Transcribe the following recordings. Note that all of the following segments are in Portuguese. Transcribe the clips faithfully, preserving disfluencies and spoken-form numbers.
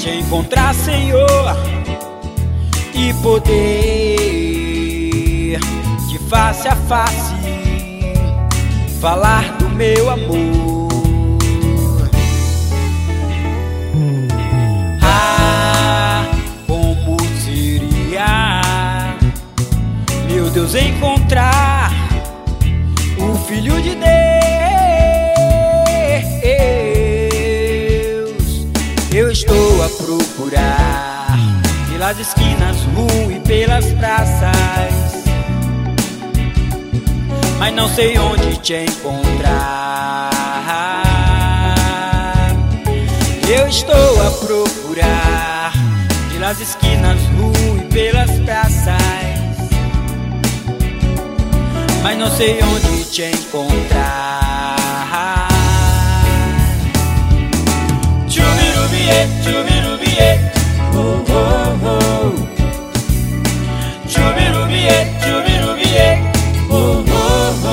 te encontrar, Senhor, e poder de face a face falar do meu amor. Ah, como seria, meu Deus, encontrar o Filho de Deus. Eu estou a procurar pelas esquinas, ruas e pelas praças, mas não sei onde te encontrar. Eu estou a procurar pelas esquinas, ruas e pelas praças, mas não sei onde te encontrar. Chubirubiê, chubirubiê, oh, oh, oh. Chubirubiê, chubirubiê, oh, oh, oh.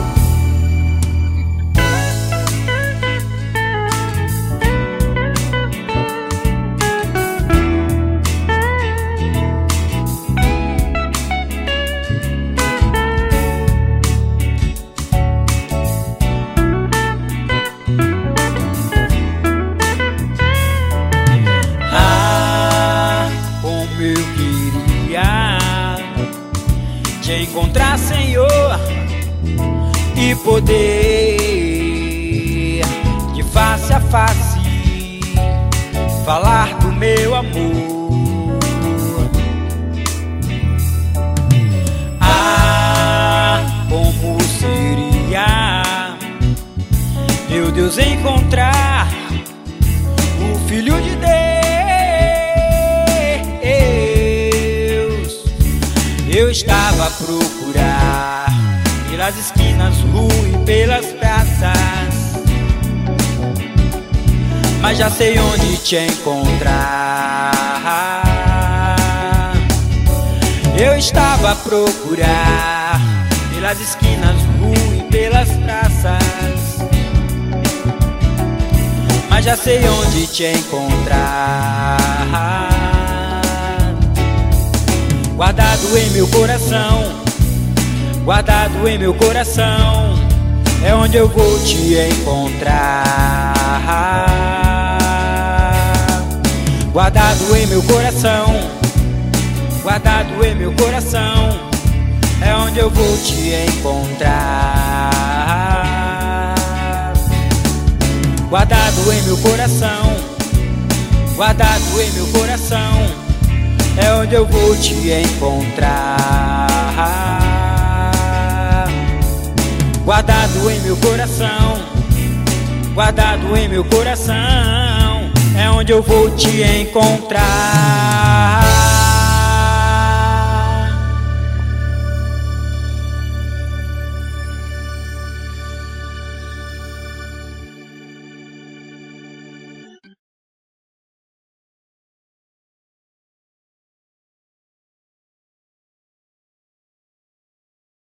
Te encontrar, Senhor, e poder de face a face falar do meu amor. Ah, como seria, meu Deus, encontrar o Filho de Deus. Eu estava a procurar pelas esquinas, ruas e pelas praças, mas já sei onde te encontrar. Eu estava a procurar pelas esquinas, ruas e pelas praças, mas já sei onde te encontrar. Guardado em meu coração, guardado em meu coração, é onde eu vou te encontrar. Guardado em meu coração, guardado em meu coração, é onde eu vou te encontrar. Guardado em meu coração, guardado em meu coração, é onde eu vou te encontrar. Guardado em meu coração, guardado em meu coração, é onde eu vou te encontrar.